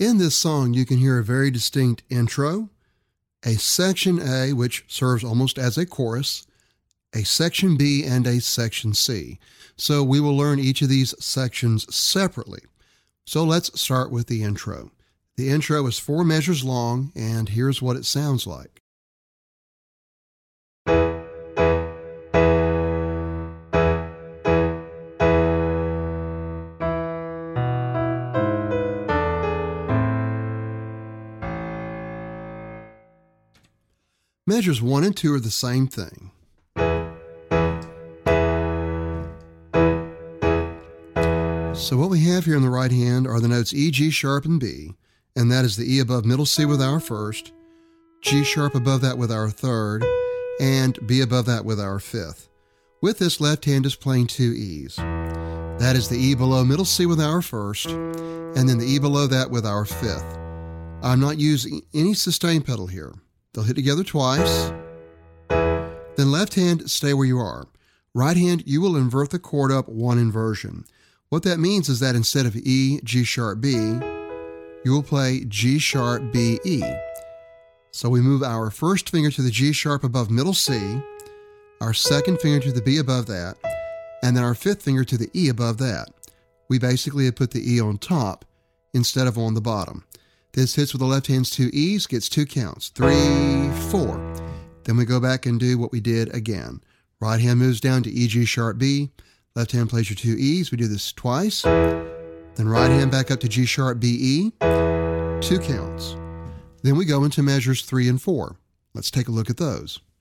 In this song, you can hear a very distinct intro, a section A, which serves almost as a chorus, a section B, and a section C. So we will learn each of these sections separately. So let's start with the intro. The intro is 4 measures long, and here's what it sounds like. Measures 1 and 2 are the same thing. So what we have here in the right hand are the notes E, G sharp, and B, and that is the E above middle C with our first, G sharp above that with our third, and B above that with our fifth. With this, left hand is playing 2 E's. That is the E below middle C with our first, and then the E below that with our fifth. I'm not using any sustain pedal here. They'll hit together twice. Then left hand, stay where you are. Right hand, you will invert the chord up 1 inversion. What that means is that instead of E, G sharp, B, you will play G sharp, B, E. So we move our first finger to the G sharp above middle C, our second finger to the B above that, and then our fifth finger to the E above that. We basically have put the E on top instead of on the bottom. This hits with the left hand's 2 E's, gets 2 counts, 3, 4. Then we go back and do what we did again. Right hand moves down to E, G sharp, B. Left hand plays your 2 E's. We do this twice. Then right hand back up to G sharp, B, E. 2 counts. Then we go into measures 3 and 4. Let's take a look at those.